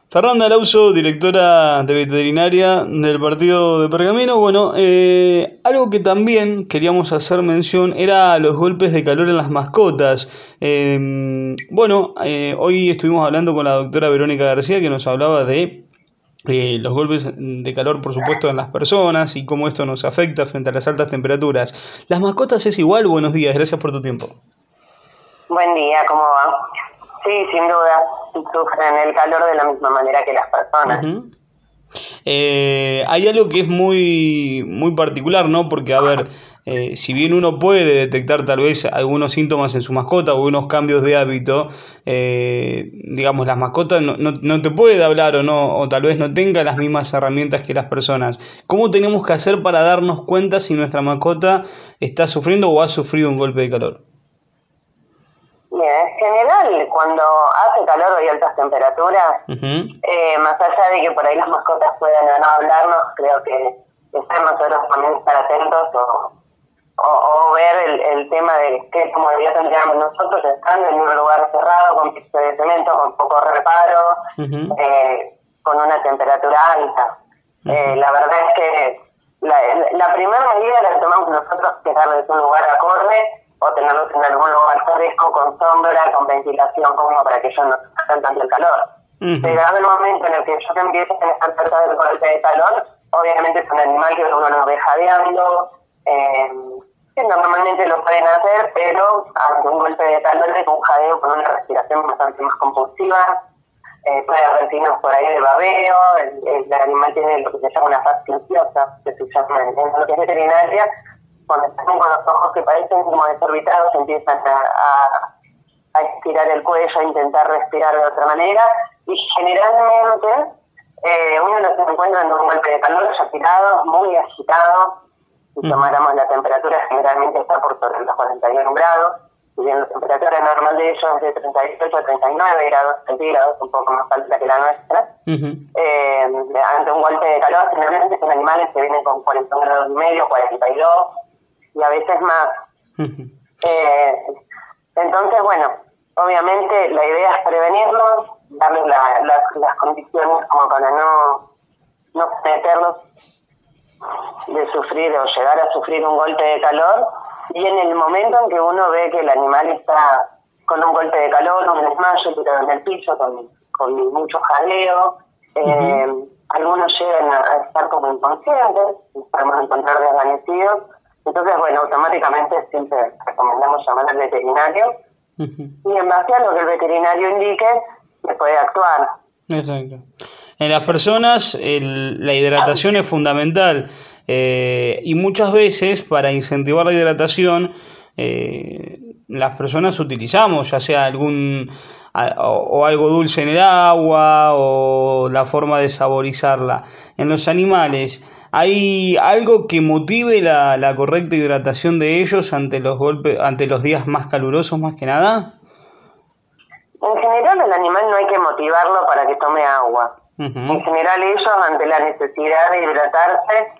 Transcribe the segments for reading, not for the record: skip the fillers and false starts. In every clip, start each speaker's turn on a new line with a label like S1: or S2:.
S1: Fernanda Lauso, directora de veterinaria del partido de Pergamino. Bueno, algo que también queríamos hacer mención era los golpes de calor en las mascotas. Hoy estuvimos hablando con la doctora Verónica García, que nos hablaba de los golpes de calor, por supuesto, en las personas y cómo esto nos afecta frente a las altas temperaturas. ¿Las mascotas es igual? Buenos días, gracias por tu tiempo.
S2: Buen día, ¿cómo va? Sí, sin duda, sufren el calor de la misma manera que las personas.
S1: Uh-huh. Hay algo que es muy, muy particular, ¿no? Porque, a ver, si bien uno puede detectar tal vez algunos síntomas en su mascota o algunos cambios de hábito, digamos, las mascotas no te puede hablar o tal vez no tenga las mismas herramientas que las personas. ¿Cómo tenemos que hacer para darnos cuenta si nuestra mascota está sufriendo o ha sufrido un golpe de calor?
S2: Bien, en general, cuando hace calor o hay altas temperaturas, más allá de que por ahí las mascotas puedan o no hablarnos, creo que está en nosotros también estar atentos o ver el tema de qué comodidad tendríamos nosotros estando en un lugar cerrado, con piso de cemento, con poco reparo, con una temperatura alta. La verdad es que la primera medida la que tomamos nosotros, que es darles un lugar acorde, o tenerlos en algún lugar fresco, con sombra, con ventilación, como para que ellos no sufran tanto el calor. Llegado el momento en el que ellos empiecen a estar cerca del golpe de calor, obviamente es un animal que uno lo ve jadeando, que normalmente lo pueden hacer, pero ante un golpe de calor es un jadeo con una respiración bastante más compulsiva, puede haber signos por ahí de babeo, el animal tiene lo que se llama una fase ansiosa, que se llama en lo que es veterinaria, cuando están con los ojos que parecen como desorbitados, empiezan a estirar el cuello, a intentar respirar de otra manera, y generalmente uno los encuentra en un golpe de calor, ya tirados, muy agitados. Si tomáramos la temperatura, generalmente está por sobre los 41 grados, y bien la temperatura normal de ellos es de 38 a 39 grados centígrados, un poco más alta que la nuestra. Ante un golpe de calor, generalmente estos animales se vienen con 41 grados y medio, 42, y a veces más. Entonces, bueno, obviamente la idea es prevenirlos, darles las condiciones como para no meterlos de sufrir o llegar a sufrir un golpe de calor, y en el momento en que uno ve que el animal está con un golpe de calor, un desmayo, tirado en el piso, con mucho jaleo, algunos llegan a estar como inconscientes, podemos encontrar desvanecidos. Entonces, bueno, automáticamente siempre recomendamos llamar al veterinario y en base a lo que el veterinario indique, se puede actuar.
S1: Exacto. En las personas la hidratación es fundamental y muchas veces para incentivar la hidratación las personas utilizamos ya sea algo dulce en el agua o la forma de saborizarla. En los animales, ¿hay algo que motive la correcta hidratación de ellos ante los días más calurosos más que nada?
S2: En general el animal no hay que motivarlo para que tome agua. En general ellos ante la necesidad de hidratarse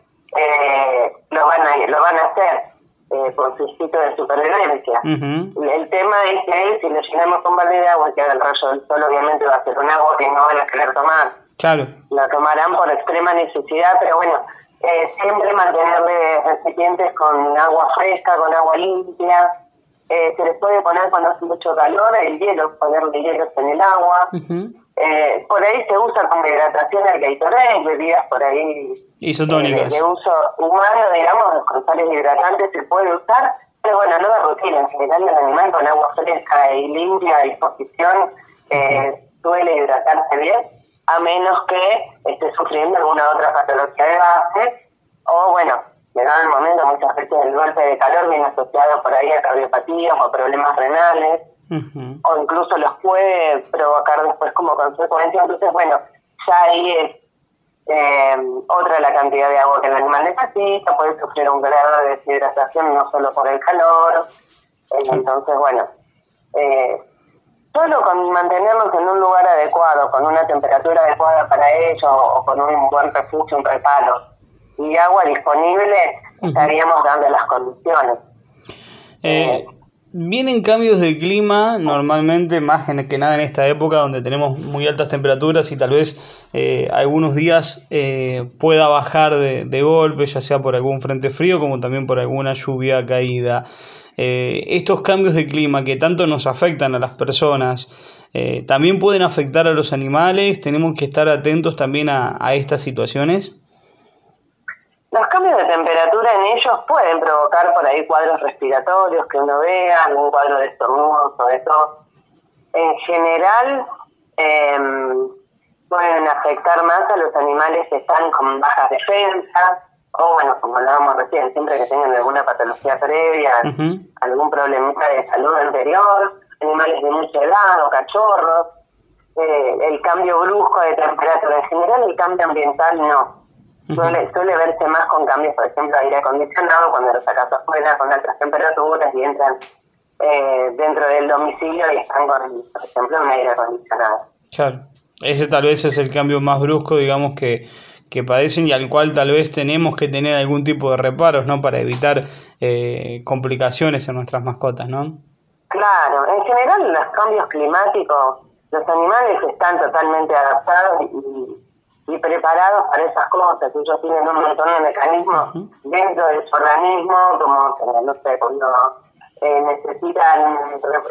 S2: lo van a hacer por su instinto de supervivencia. El tema es que si le llenamos un balde de agua que haga el rayo del sol, obviamente va a ser un agua que no van a querer tomar.
S1: Claro.
S2: La tomarán por extrema necesidad, pero bueno, siempre mantenerle recipientes con agua fresca, con agua limpia. Se les puede poner cuando hace mucho calor el hielo, ponerle hielos en el agua. Por ahí se usa como hidratación el Gatorade, bebidas por ahí
S1: isotónicas
S2: de uso humano, digamos, con sales hidratantes se puede usar, pero bueno, no de rutina. En general el animal con agua fresca y limpia a disposición suele hidratarse bien, a menos que esté sufriendo alguna otra patología de base, o bueno, llegado el momento, muchas veces el golpe de calor viene asociado por ahí a cardiopatías o problemas renales, o incluso los puede provocar después como consecuencia. Entonces, bueno, ya ahí es otra la cantidad de agua que el animal necesita, puede sufrir un grado de deshidratación no solo por el calor. Entonces, bueno, solo con mantenerlos en un lugar adecuado, con una temperatura adecuada para ellos, o con un buen refugio, un reparo y agua disponible, estaríamos dando las condiciones.
S1: vienen cambios de clima normalmente más que nada en esta época donde tenemos muy altas temperaturas y tal vez algunos días pueda bajar de golpe, ya sea por algún frente frío como también por alguna lluvia caída. Estos cambios de clima que tanto nos afectan a las personas, también pueden afectar a los animales. Tenemos que estar atentos también a estas situaciones.
S2: Los cambios de temperatura en ellos pueden provocar por ahí cuadros respiratorios que uno vea, algún cuadro de estornudos o de tos. En general, pueden afectar más a los animales que están con bajas defensas, o bueno, como hablábamos recién, siempre que tengan alguna patología previa, algún problemita de salud anterior, animales de mucha edad o cachorros. El cambio brusco de temperatura, en general el cambio ambiental no. Suele verse más con cambios, por ejemplo, de aire acondicionado, cuando los sacas afuera con altas temperaturas y entran dentro del domicilio y están con, por ejemplo, un aire acondicionado.
S1: Claro, ese tal vez es el cambio más brusco, digamos, que padecen y al cual tal vez tenemos que tener algún tipo de reparos, ¿no? Para evitar complicaciones en nuestras mascotas, ¿no?
S2: Claro, en general los cambios climáticos, los animales están totalmente adaptados y preparados para esas cosas. Ellos tienen un montón de mecanismos dentro de su organismo, como, no sé, cuando necesitan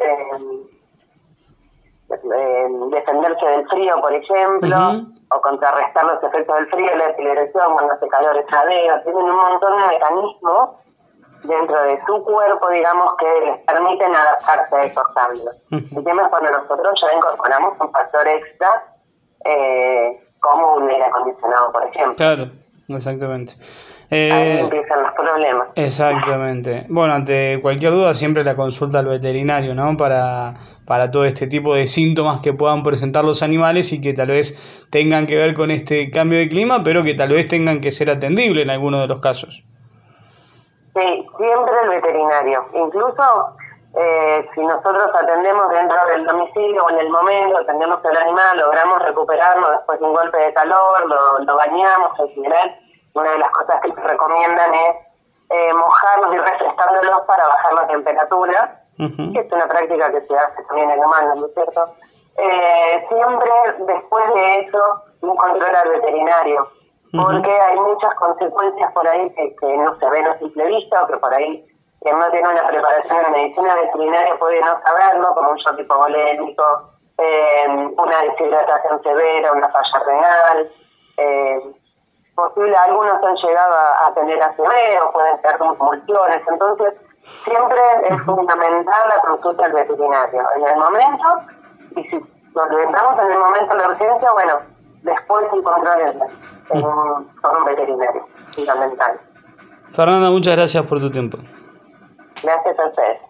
S2: defenderse del frío, por ejemplo, o contrarrestar los efectos del frío, la aceleración cuando hace calor extradeo. Tienen un montón de mecanismos dentro de su cuerpo, digamos, que les permiten adaptarse a esos cambios. El tema es cuando nosotros ya incorporamos un factor extra, como un aire acondicionado, por ejemplo.
S1: Claro, exactamente.
S2: Ahí empiezan los problemas.
S1: Exactamente. Bueno, ante cualquier duda siempre la consulta al veterinario, ¿no? Para todo este tipo de síntomas que puedan presentar los animales y que tal vez tengan que ver con este cambio de clima, pero que tal vez tengan que ser atendibles en algunos de los casos.
S2: Sí, siempre el veterinario. Incluso si nosotros atendemos dentro del domicilio o en el momento, atendemos al animal, logramos recuperarlo después de un golpe de calor, lo bañamos, en general, una de las cosas que se recomiendan es mojarlos y refrescándolos para bajar la temperatura, que es una práctica que se hace también en humanos, ¿no es cierto? Siempre después de eso, un control al veterinario, porque hay muchas consecuencias por ahí que no se ven a simple vista, o que por ahí quien no tiene una preparación en medicina veterinaria puede no saberlo, como un shock hipovolémico, una deshidratación severa, una falla renal, posible, algunos han llegado a tener ACV o pueden ser convulsiones. Entonces siempre es fundamental la consulta al veterinario en el momento, y si nos entramos en el momento de la urgencia, bueno, después el control con un veterinario, fundamental.
S1: Fernanda, muchas gracias por tu tiempo.
S2: Gracias a ustedes.